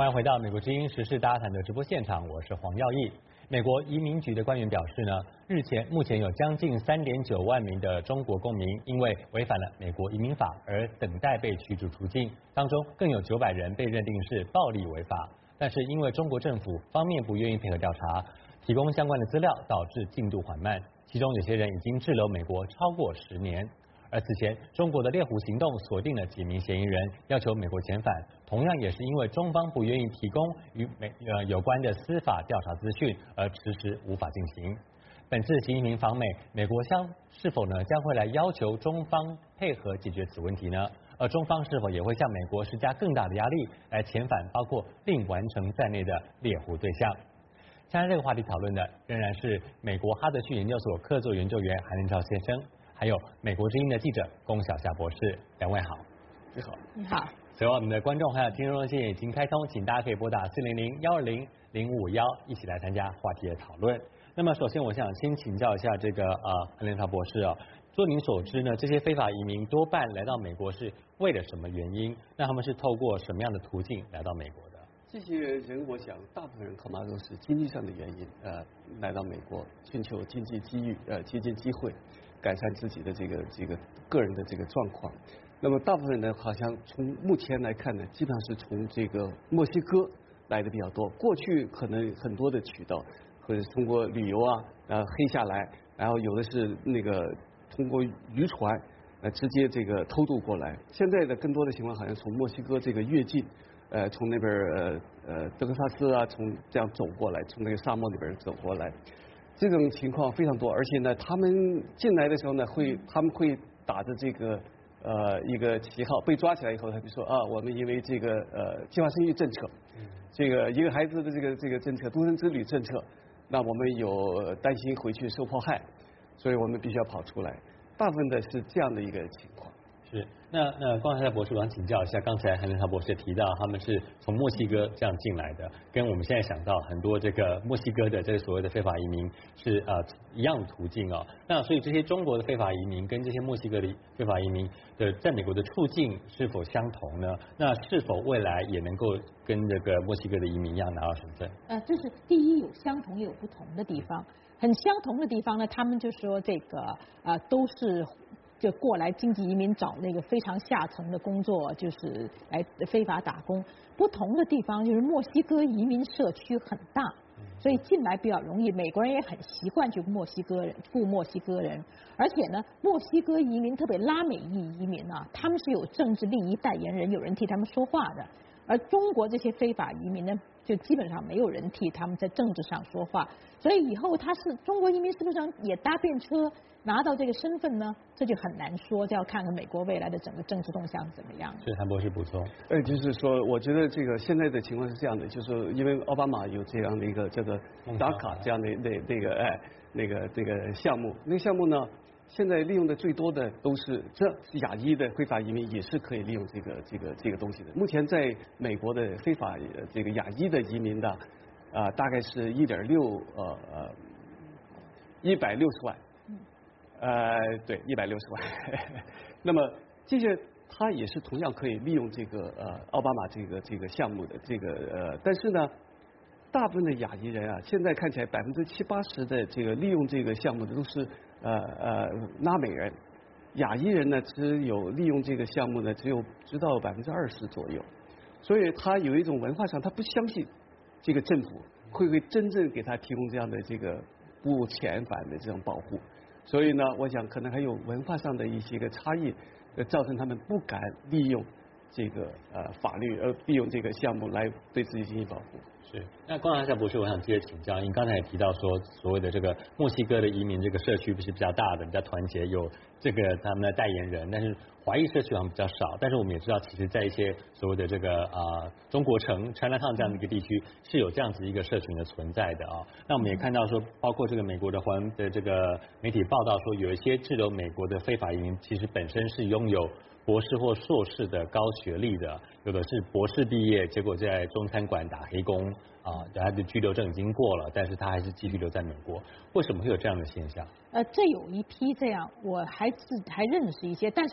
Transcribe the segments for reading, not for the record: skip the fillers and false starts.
欢迎回到美国之音时事大家谈的直播现场，我是黄耀义。美国移民局的官员表示呢，目前有将近3.9万名的中国公民因为违反了美国移民法而等待被驱逐出境，当中更有900人被认定是暴力违法。但是因为中国政府方面不愿意配合调查，提供相关的资料，导致进度缓慢。其中有些人已经滞留美国超过10年。而此前，中国的猎狐行动锁定了几名嫌疑人，要求美国遣返，同样也是因为中方不愿意提供与有关的司法调查资讯，而迟迟无法进行。本次习近平访美，美国是否将会来要求中方配合解决此问题呢？而中方是否也会向美国施加更大的压力，来遣返包括令完成在内的猎狐对象？参加这个话题讨论的仍然是美国哈德逊研究所客座研究员韩林超先生。还有美国之音的记者龚小夏博士，两位好。 你好。 你好。 所有我们的观众还有听众热线已经开通，请大家可以拨打400-120-051一起来参加话题的讨论。那么首先我想先请教一下这个韩林超博士哦，就您所知呢，这些非法移民多半来到美国是为了什么原因？那他们是透过什么样的途径来到美国的？ 这些人，我想大部分人恐怕都是经济上的原因，来到美国寻求经济机遇，接近机会，改善自己的这个个人的这个状况。那么大部分人好像从目前来看呢，基本上是从这个墨西哥来的比较多。过去可能很多的渠道，或者是通过旅游黑下来，然后有的是那个通过渔船直接这个偷渡过来。现在的更多的情况好像从墨西哥这个越境。从那边德克萨斯从这样走过来，从那个沙漠里边走过来，这种情况非常多。而且呢，他们进来的时候呢，他们会打着这个一个旗号，被抓起来以后，他就说我们因为这个计划生育政策，这个一个孩子的这个政策，独生子女政策，那我们有担心回去受迫害，所以我们必须要跑出来。大部分的是这样的一个情况。 是，那龚小夏博士，我想请教一下，刚才韩林超博士提到他们是从墨西哥这样进来的，跟我们现在想到很多这个墨西哥的这个所谓的非法移民是一样的途径哦。那所以这些中国的非法移民跟这些墨西哥的非法移民的在美国的处境是否相同呢？那是否未来也能够跟这个墨西哥的移民一样拿到身份？ 这是第一，有相同也有不同的地方。很相同的地方呢，他们就说这个都是。就过来经济移民找那个非常下层的工作，就是来非法打工。不同的地方就是墨西哥移民社区很大，所以进来比较容易。美国人也很习惯去雇墨西哥人，而且呢，墨西哥移民特别拉美裔移民他们是有政治利益代言人，有人替他们说话的。而中国这些非法移民呢，就基本上没有人替他们在政治上说话，所以以后中国移民是不是也搭便车拿到这个身份呢？这就很难说，就要看看美国未来的整个政治动向怎么样。 是韩博士补充。 就是说，我觉得这个现在的情况是这样的，就是因为奥巴马有这样的一个叫做打卡这样的那个项目，那个项目呢，现在利用的最多的都是亚裔的非法移民也是可以利用这个东西的。目前在美国的非法这个亚裔的移民的大概是1.6160万，对，160万。那么这些他也是同样可以利用这个奥巴马这个项目的但是呢，大部分的亚裔人现在看起来70%-80%的这个利用这个项目的都是拉美人，亚裔人呢只有利用这个项目呢只到20%左右，所以他有一种文化上他不相信这个政府会真正给他提供这样的这个不遣返的这种保护，所以呢，我想可能还有文化上的一些个差异，造成他们不敢利用这个法律，利用这个项目来对自己进行保护。 是，那龚小夏博士，我想接着请教，您刚才也提到说，所谓的这个墨西哥的移民这个社区不是比较大的，比较团结，有这个他们的代言人，但是华裔社区好像比较少。但是我们也知道，其实在一些所谓的这个中国城 Chinatown 这样的一个地区，是有这样子一个社群的存在的那我们也看到说，包括这个美国的这个媒体报道说，有一些滞留美国的非法移民，其实本身是拥有博士或硕士的高学历的，有的是博士毕业，结果在中餐馆打黑工他的居留证已经过了，但是他还是继续留在美国，为什么会有这样的现象？ 这有一批这样，我还认识一些，但是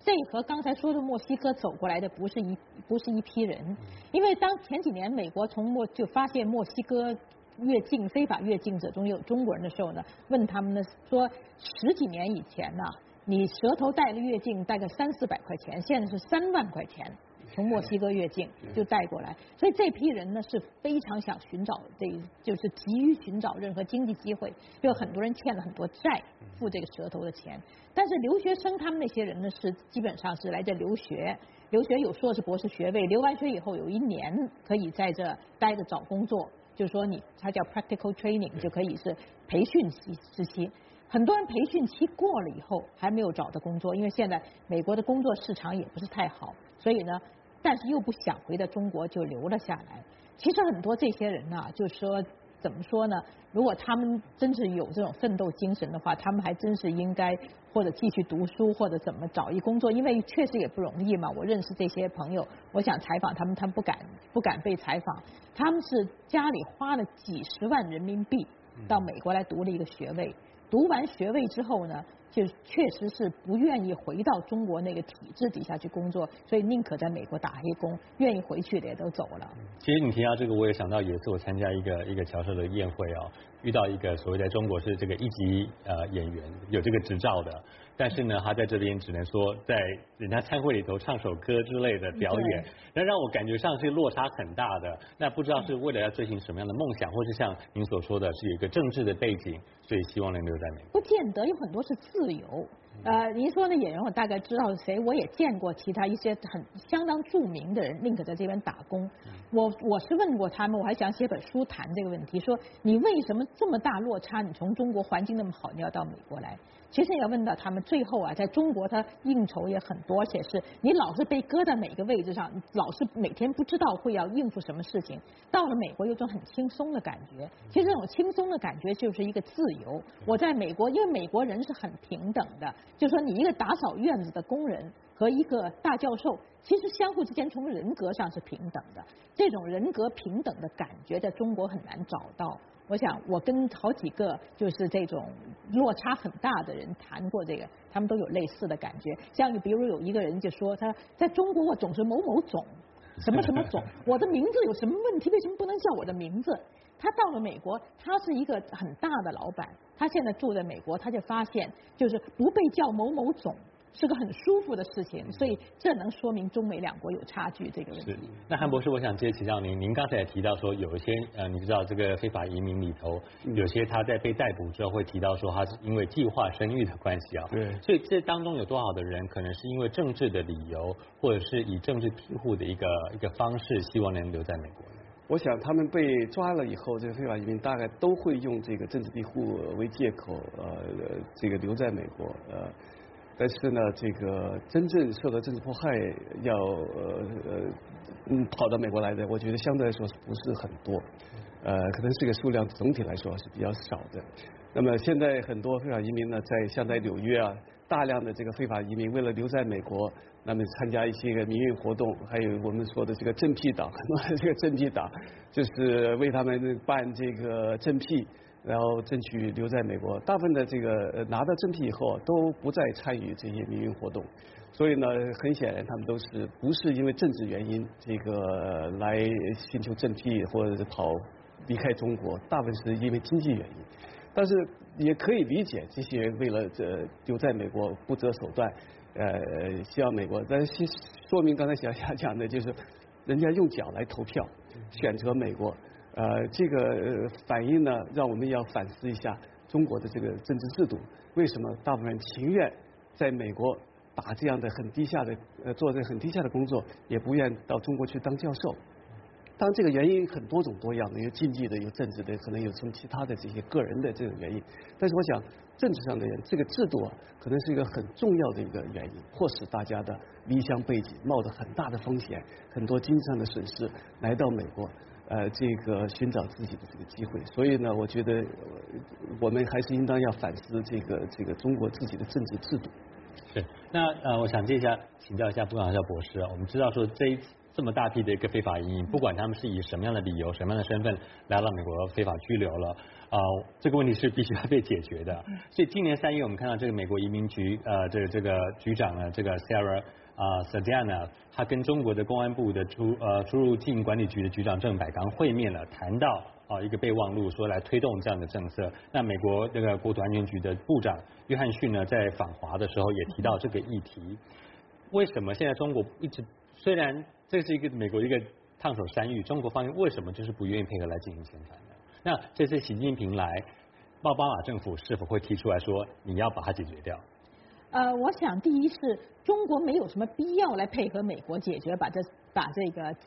这和刚才说的墨西哥走过来的不是一批人，因为当前几年美国就发现墨西哥越境非法越境者中有中国人的时候呢，问他们呢说10几年以前呢，你舌头带了越境大概300-400块钱，现在是3万块钱。从墨西哥越境就带过来，所以这批人呢是非常想寻找就是急于寻找任何经济机会，就很多人欠了很多债，付这个舌头的钱。但是留学生他们那些人呢是基本上是来这留学有硕士博士学位，留完学以后有1年可以在这待着找工作，就是说它叫 practical training， 就可以是培训时期。很多人培训期过了以后还没有找到工作，因为现在美国的工作市场也不是太好，所以呢，但是又不想回到中国，就留了下来。其实很多这些人呢，就是说怎么说呢？如果他们真是有这种奋斗精神的话，他们还真是应该或者继续读书，或者怎么找一工作，因为确实也不容易嘛。我认识这些朋友，我想采访他们，他们不敢被采访。他们是家里花了几十万人民币到美国来读了一个学位。读完学位之后呢，就确实是不愿意回到中国那个体制底下去工作，所以宁可在美国打黑工，愿意回去的也都走了。 其实你提到这个，我也想到，也是我参加一个侨社的宴会哦，遇到一个所谓在中国是这个1级演员，有这个执照的，但是呢，他在这边只能说在人家餐会里头唱首歌之类的表演，那让我感觉上是落差很大的。那不知道是为了要追寻什么样的梦想，或是像您所说的是有一个政治的背景，所以希望能留在美国。 不见得，有很多是自由。您说的演员我大概知道是谁，我也见过其他一些相当著名的人宁可在这边打工。我是问过他们，我还想写本书谈这个问题，说你为什么这么大落差？你从中国环境那么好，你要到美国来？其实要问到他们，最后啊，在中国他应酬也很多，而且是你老是被搁在每个位置上，老是每天不知道会要应付什么事情。到了美国有种很轻松的感觉，其实这种轻松的感觉就是一个自由。我在美国，因为美国人是很平等的，就说你一个打扫院子的工人和一个大教授，其实相互之间从人格上是平等的。这种人格平等的感觉在中国很难找到。我想我跟好几个就是这种落差很大的人谈过这个，他们都有类似的感觉。像比如有一个人就说，他在中国我总是某某总什么什么总，我的名字有什么问题？为什么不能叫我的名字？他到了美国，他是一个很大的老板，他现在住在美国，他就发现就是不被叫某某总是个很舒服的事情，所以这能说明中美两国有差距这个问题。 是。那韩博士，我想接提到您刚才也提到说，有一些你知道这个非法移民里头，有些他在被逮捕之后会提到说他是因为计划生育的关系啊。 对。 所以这当中有多少的人可能是因为政治的理由，或者是以政治庇护的一个方式，希望能留在美国呢？ 我想他们被抓了以后，这个非法移民大概都会用这个政治庇护为借口，这个留在美国，但是呢，这个真正受到政治迫害要跑到美国来的，我觉得相对来说不是很多，可能这个数量总体来说是比较少的。那么现在很多非法移民呢，像在纽约啊，大量的这个非法移民为了留在美国，那么参加一些个民运活动，还有我们说的这个政庇党，很多的这个政庇党就是为他们办这个政庇，然后争取留在美国。大部分的这个拿到政庇以后都不再参与这些民运活动，所以呢，很显然他们都是不是因为政治原因这个来寻求政庇或者是离开中国，大部分是因为经济原因。但是也可以理解这些人为了留在美国不择手段，希望美国，但是说明刚才小夏讲的就是人家用脚来投票选择美国，这个反应呢，让我们要反思一下中国的这个政治制度，为什么大部分人情愿在美国打这样的很低下的做这很低下的工作，也不愿到中国去当教授。当然这个原因很多种多样的，有经济的，有政治的，可能有什么其他的这些个人的这种原因。但是我想政治上的人，这个制度啊，可能是一个很重要的一个原因，迫使大家的离乡背井，冒着很大的风险，很多经济上的损失，来到美国，这个寻找自己的这个机会。所以呢，我觉得我们还是应当要反思这个中国自己的政治制度。 是。那我想请教一下布朗校博士啊，我们知道说这么大批的一个非法移民，不管他们是以什么样的理由、什么样的身份来到美国非法居留了，这个问题是必须要被解决的。所以今年3月，我们看到这个美国移民局这个局长呢，这个 Sarah Sardana， 他跟中国的公安部的出入境管理局的局长郑百刚会面了，谈到一个备忘录，说来推动这样的政策。那美国那个国土安全局的部长约翰逊呢，在访华的时候也提到这个议题。为什么现在中国一直，虽然这是一个美国一个烫手山芋，中国方面为什么就是不愿意配合来进行遣返呢？那这次习近平来，奥巴马政府是否会提出来说你要把它解决掉？ 我想第一是中国没有什么必要来配合美国解决，把这个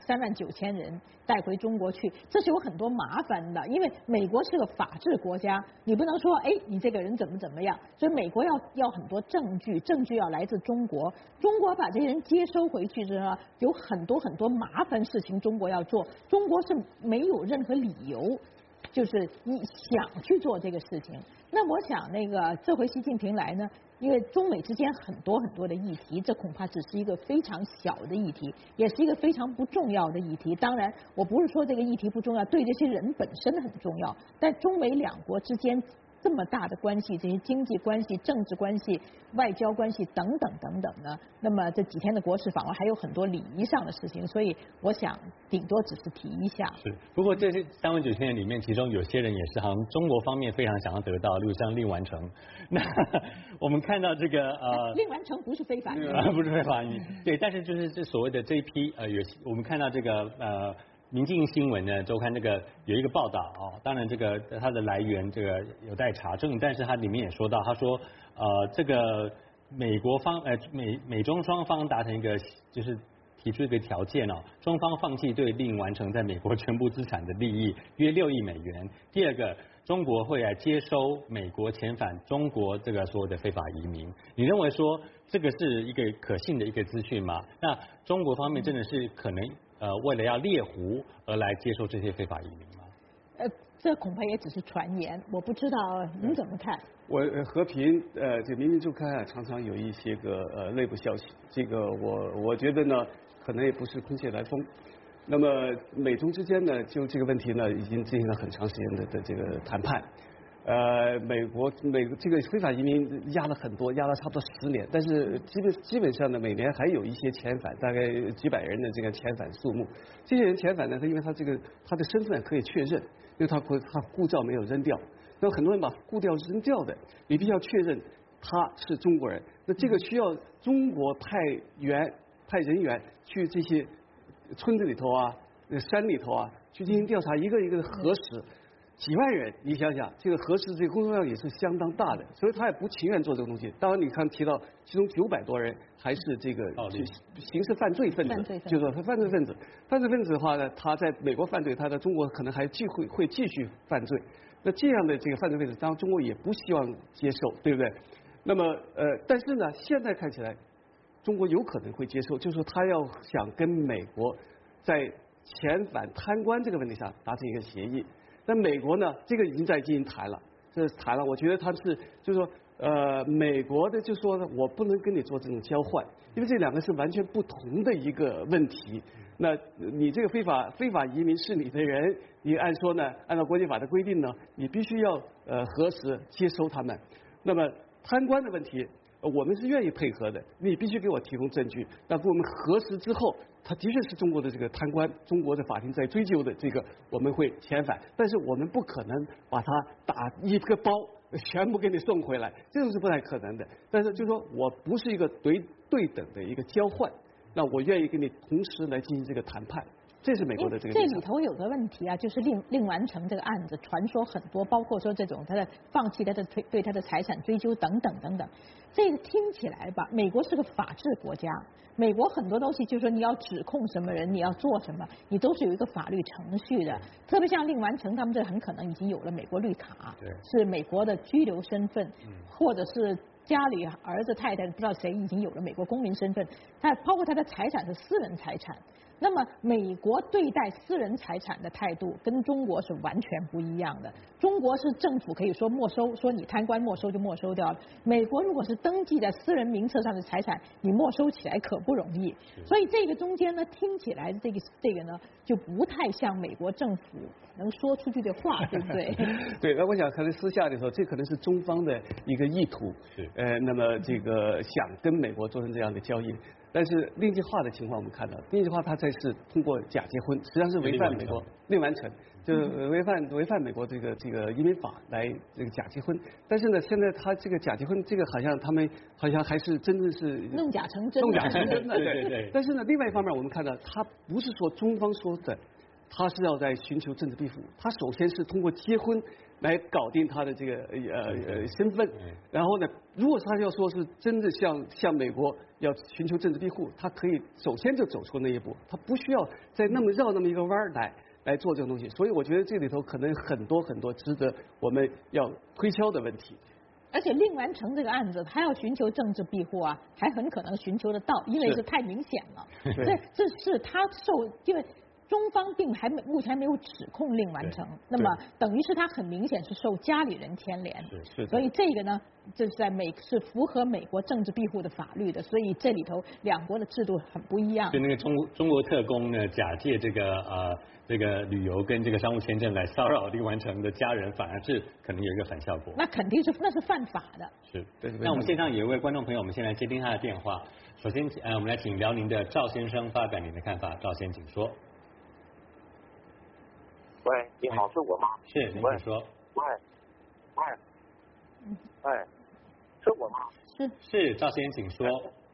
39000人带回中国去，这是有很多麻烦的。因为美国是个法治国家，你不能说你这个人怎么样，所以美国要很多证据，证据要来自中国。中国把这些人接收回去之后，有很多麻烦事情中国要做，中国是没有任何理由。就是你想去做这个事情，那我想这回习近平来呢，因为中美之间很多的议题，这恐怕只是一个非常小的议题，也是一个非常不重要的议题。当然，我不是说这个议题不重要，对这些人本身很重要，但中美两国之间这么大的关系，这些经济关系、政治关系、外交关系等等呢，那么这几天的国事访问还有很多礼仪上的事情，所以我想顶多只是提一下。 是，不过这些39000人里面，其中有些人也是好像中国方面非常想要得到，例如像令完成。那我们看到这个令完成不是非法移民， 不是非法移民，对，但是就是这所谓的这一批我们看到这个民进新闻呢周刊这个有一个报道当然这个它的来源这个有待查证，但是它里面也说到，他说这个美国方美中双方达成一个就是提出一个条件中方放弃对令完成在美国全部资产的利益约6亿美元。第二个，中国会来接收美国遣返中国这个所有的非法移民。你认为说这个是一个可信的一个资讯吗？那中国方面真的是可能为了要猎狐而来接受这些非法移民吗？ 这恐怕也只是传言，我不知道您怎么看。 我和平这明明周刊常常有一些个内部消息，这个我觉得呢，可能也不是空穴来风。那么美中之间呢，就这个问题呢，已经进行了很长时间的这个谈判。美国这个非法移民压了很多，压了差不多10年，但是基本上呢，每年还有一些遣返，大概几百人的这个遣返数目。这些人遣返呢，因为他的身份可以确认，因为他护照没有扔掉。那很多人把护照扔掉的，你必须要确认他是中国人。那这个需要中国派人员去这些村子里头山里头去进行调查，一个一个的核实。几万人，你想想，这个核实这个工作量也是相当大的，所以他也不情愿做这个东西。当然，你看提到其中900多人还是这个刑事犯罪分子，就是犯罪分子。犯罪分子的话呢，他在美国犯罪，他在中国可能还会继续犯罪。那这样的这个犯罪分子，当然中国也不希望接受，对不对？那么但是呢，现在看起来，中国有可能会接受，就是说他要想跟美国在遣返贪官这个问题上达成一个协议。那美国呢，这个已经在进行谈了，我觉得他是就是说美国的就说呢，我不能跟你做这种交换，因为这两个是完全不同的一个问题。那你这个非法移民是你的人，你按说呢，按照国际法的规定呢，你必须要核实接收他们。那么贪官的问题，我们是愿意配合的，你必须给我提供证据。那给我们核实之后，他的确是中国的这个贪官，中国的法庭在追究的这个，我们会遣返，但是我们不可能把他打一个包全部给你送回来，这种是不太可能的。但是就是说我不是一个对等的一个交换，那我愿意跟你同时来进行这个谈判。这是美国的这个。 这里头有个问题就是令完成这个案子传说很多，包括说这种他的放弃他的对他的财产追究等等。这个听起来吧，美国是个法治国家，美国很多东西就是说你要指控什么人，你要做什么，你都是有一个法律程序的。特别像令完成他们这很可能已经有了美国绿卡，是美国的居留身份，或者是家里儿子太太不知道谁已经有了美国公民身份，包括他的财产是私人财产。 那么美国对待私人财产的态度跟中国是完全不一样的。中国是政府可以说没收，说你贪官没收就没收掉了。美国如果是登记在私人名册上的财产，你没收起来可不容易。所以这个中间呢，听起来这个呢就不太像美国政府能说出去的话，对不对？ 对，那我想可能私下里头，这可能是中方的一个意图。那么这个想跟美国做成这样的交易。但是令计划的情况我们看到，令计划它才是通过假结婚，实际上是违反美国另完成，就是违反美国这个移民法来这个假结婚。但是呢，现在他这个假结婚，这个好像他们好像还是真正是弄假成真， 弄假成真的， 对。 但是呢，另外一方面我们看到，他不是说中方说的，他是要在寻求政治庇护，他首先是通过结婚来搞定他的这个身份，然后呢，如果他要说是真的向美国要寻求政治庇护，他可以首先就走出那一步，他不需要再那么绕那么一个弯儿来做这个东西。所以我觉得这里头可能很多值得我们要推敲的问题。 而且令完成这个案子，他要寻求政治庇护啊，还很可能寻求得到，因为是太明显了。这是他因为中方目前没有指控令完成，那么等于是他很明显是受家里人牵连，所以这个呢，这是符合美国政治庇护的法律的，所以这里头两国的制度很不一样。 就那个中国特工呢，假借这个旅游跟这个商务签证来骚扰令完成的家人，反而是可能有一个反效果。 那肯定那是犯法的。 是，那我们线上有一位观众朋友，我们先来接听他的电话。首先我们来请辽宁的赵先生发表您的看法。赵先请说。 喂，你好，是我吗？ 是，您请说。 喂，是我吗？ 是，赵先请说。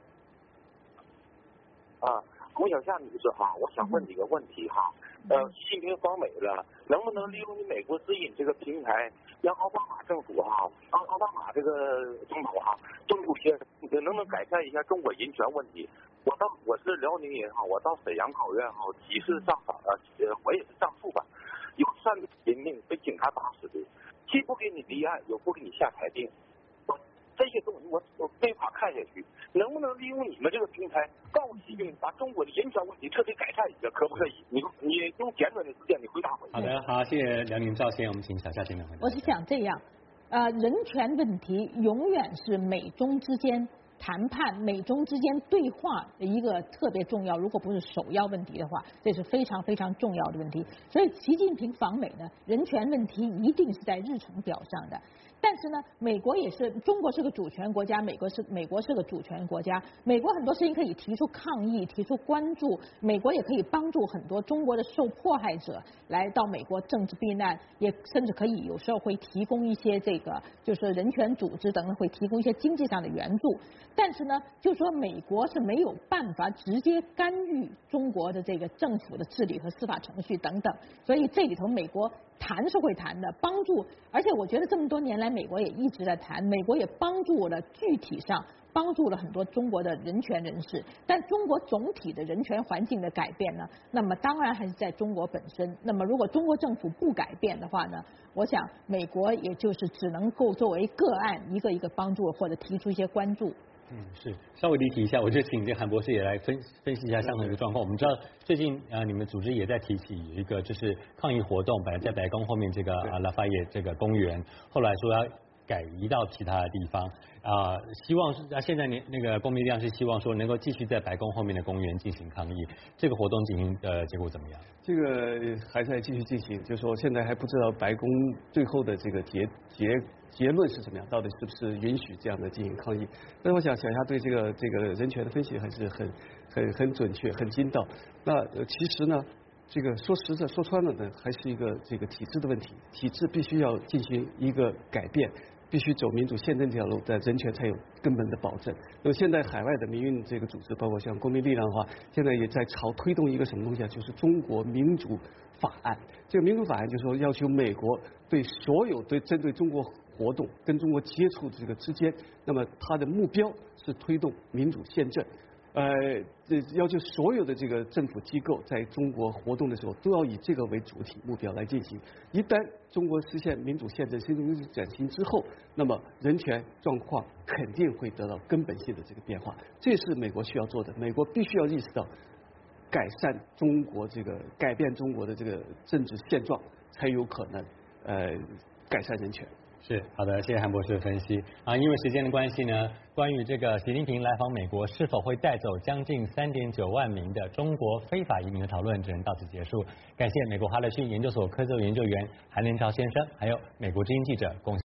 吴小夏女士哈，我想问你个问题哈，习近平访美了，能不能利用你美国之音这个平台，让奥巴马政府哈，奥巴马这个总统哈，敦促些，能不能改善一下中国人权问题？我是辽宁人哈，我到沈阳考院哈，几次上访我也是上诉吧，有3个人命被警察打死的，既不给你立案，又不给你下裁定，这些东西我没法看下去。能不能利用你们这个平台，告诉习近平把中国的人权问题彻底改善一下，可不可以？你用简短的时间你回答我。 好的，好，谢谢辽宁赵先，我们请小夏先生回答。 我是想这样，人权问题永远是美中之间谈判、美中之间对话的一个特别重要，如果不是首要问题的话，这是非常非常重要的问题。所以习近平访美呢，人权问题一定是在日程表上的。但是呢，美国也是，中国是个主权国家，美国是个主权国家，美国很多事情可以提出抗议，提出关注，美国也可以帮助很多中国的受迫害者来到美国政治避难，也甚至可以有时候会提供一些就是人权组织等等会提供一些经济上的援助。但是呢，就说美国是没有办法直接干预中国的这个政府的治理和司法程序等等，所以这里头美国谈是会谈的，帮助，而且我觉得这么多年来美国也一直在谈，美国也帮助了具体上帮助了很多中国的人权人士，但中国总体的人权环境的改变呢，那么当然还是在中国本身。那么如果中国政府不改变的话呢，我想美国也就是只能够作为个案一个一个帮助或者提出一些关注。 是稍微离题一下，我就请这韩博士也来分析一下相同一个状况。我们知道最近你们组织也在提起一个就是抗议活动，本来在白宫后面这个拉法叶这个公园，后来说要改移到其他的地方希望现在那个公民力量是希望说能够继续在白宫后面的公园进行抗议，这个活动进行的结果怎么样？ 这个还在继续进行，就是说现在还不知道白宫最后的这个结论是怎么样，到底是不是允许这样的进行抗议？但是我想小夏对这个人权的分析还是很准确、很精到。那其实呢，这个说穿了呢，还是一个这个体制的问题，体制必须要进行一个改变。必须走民主宪政这条路，在人权才有根本的保证。那么现在海外的民运这个组织，包括像公民力量的话，现在也在推动一个什么东西啊？就是中国民主法案。这个民主法案就是说要求美国对所有针对中国活动跟中国接触这个之间，那么它的目标是推动民主宪政。要求所有的这个政府机构在中国活动的时候，都要以这个为主体目标来进行。一旦中国实现民主宪政、民主转型之后，那么人权状况肯定会得到根本性的这个变化。这是美国需要做的。美国必须要意识到， 改变中国的这个政治现状，才有可能改善人权。 是，好的，谢谢韩博士的分析啊。因为时间的关系呢，关于这个习近平来访美国是否会带走将近3.9万名的中国非法移民的讨论，只能到此结束。感谢美国哈勒逊研究所客座研究员韩连朝先生，还有美国之音记者龚。